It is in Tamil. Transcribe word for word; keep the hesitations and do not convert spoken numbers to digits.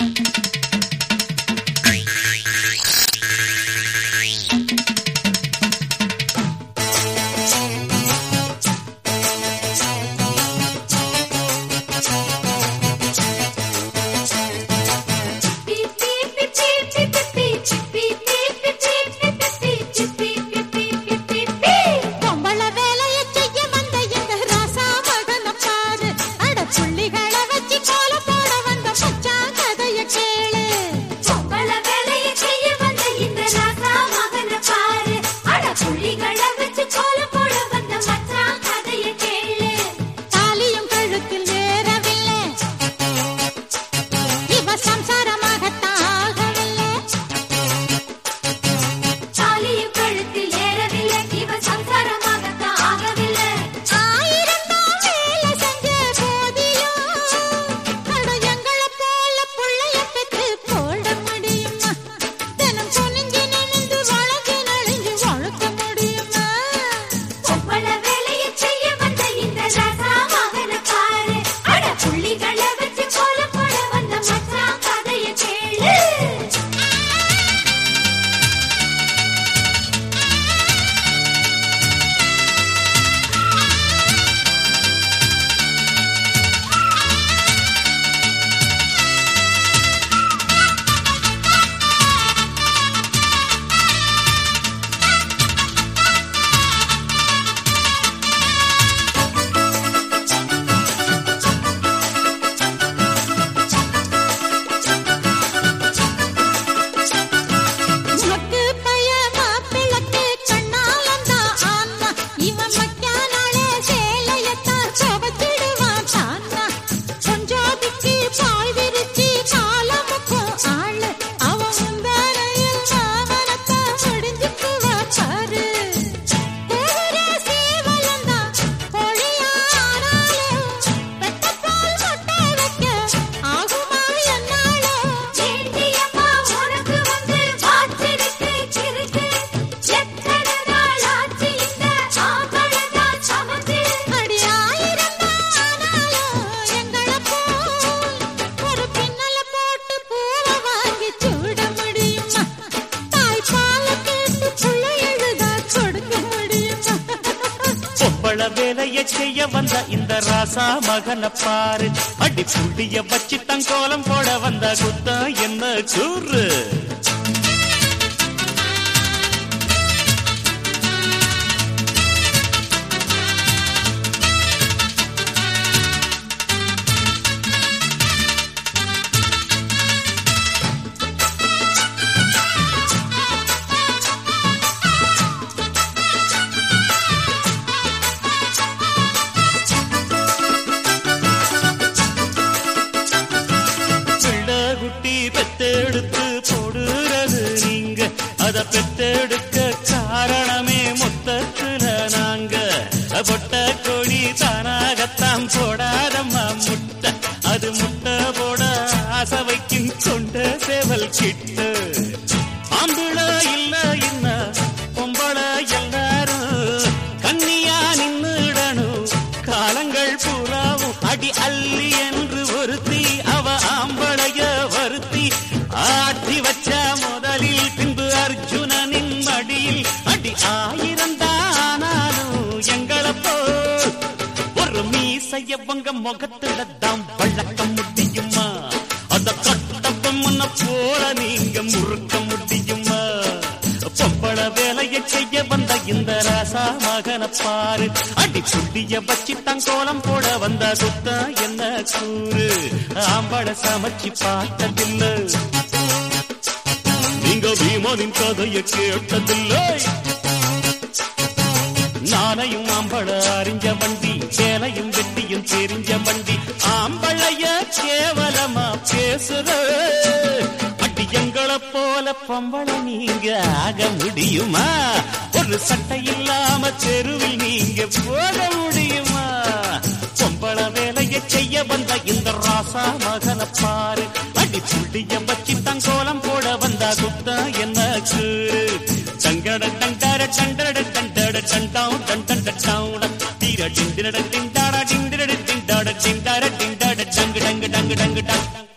வேலையை செய்ய வந்த இந்த ராசா மகனை பாரு, அடி புள்ளிய வச்சு தங்கோலம் போட வந்த குத்தா என்ன கூறு. பெத்தெடுத்து போடுறது நீங்க, அத பெத்தெடுக்க காரணமே மொத்தத்துல நாங்க. பொட்ட கோழி தானாகத்தான் போடாதம்மா முட்டை, அது முட்டை போட ஆசை வைக்கும் கொண்ட சேவல் கிட்ட. ஆம்பள இல்ல என்ன பொம்பள எல்லாரும் கன்னியா நின்னுடணும், காலங்கள் பூராவும் அடி அள்ளி என்று ஒருத்தி அவ ஆம்பளைய வருத்தி ஆட்டி வச்ச முதலில் பின்பு அர்ஜுனனின் மடியில் அடி ஆயிரம் தானாலும் எங்களப்போ ஒரு மீசையவங்க முகத்துல தான் வழக்க முடியுமா, அத கட்டப்பம் முன்ன போல நீங்க முறுக்க முடியுமா. பொம்பள வேலையை செய்ய வந்த இந்த ராசா மகனை பாரு, அடி புள்ளிய வச்சு தங்கோலம் போட வந்த குத்தா என்ன கூறு. ஆம்பள சமைச்சு பார்த்ததில்லை, நீங்க பீமனின் கதையை கேட்டதில்லை. நானையும் ஆம்பள அறிஞ்ச வண்டி, சேலையும் வெட்டியும் தெரிஞ்ச வண்டி. ஆம்பளைய கேவலமா பேசுற அடி எங்களை போல பொம்பள நீங்க ஆக முடியுமா. ஒரு சட்டை இல்லாம தெருவில் நீங்க போக முடியுமா. பொம்பள வேலையை செய்ய வந்த இந்த ராசா மகனை பாரு, அடி புள்ளிய வச்சு தங்கோலம் போட வந்தா குத்தா என்ன கூறு. டங்கட டண்டட டண்டட டண்டட டண்டாவும் டண்டட டவுட தீர டிண்டட டிண்டாட டிண்டட டிண்டாட டிண்டாட டிண்டாட டங்கு டங்கு டங்கு டங்கு டங்கு.